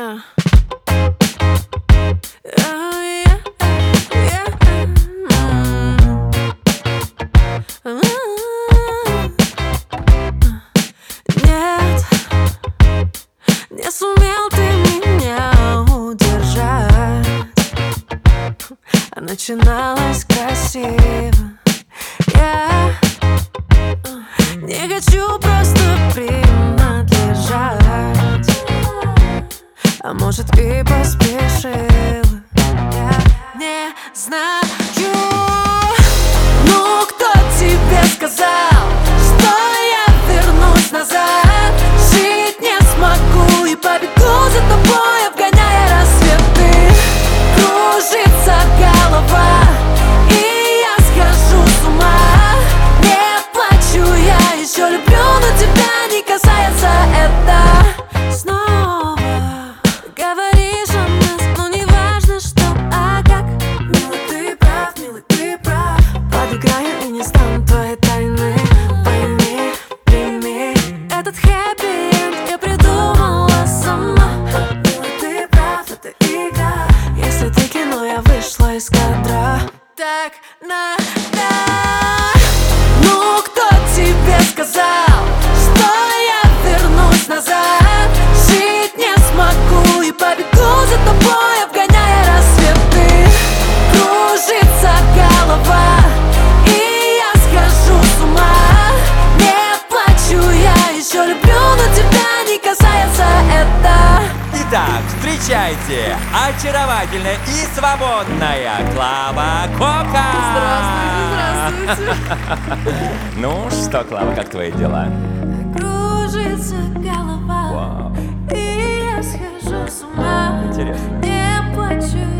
Нет, не сумел ты меня удержать. Начиналось красиво. Я не хочу просто принадлежать. А может и поспешила. Я не знаю. Ну кто тебе сказал, что я вернусь назад? Жить не смогу и побегу за тобой, обгоняя рассветы. Кружится голова, и я схожу с ума. Не плачу, я еще люблю, но тебя не касается это. Снова говоришь о нас, но не важно что, а как. Милый, ты прав. Подыграю и не стану твоей тайны. Пойми, прими этот хэппи-энд я придумала сама. Милый, ты прав, это игра. Если ты кино, я вышла из кадра. Так надо. Ну кто тебе сказал, что я вернусь назад? Жить не смогу и побегу за тобой, обгоняя рассветы. Кружится голова, и я схожу с ума. Не плачу, я еще люблю, но тебя не касается это. Итак, встречайте, очаровательная и свободная Клава Кока! Здравствуйте, здравствуйте. Ну что, Клава, как твои дела? Кружится голова, Вау. и я схожу с ума. Интересно. Не плачу,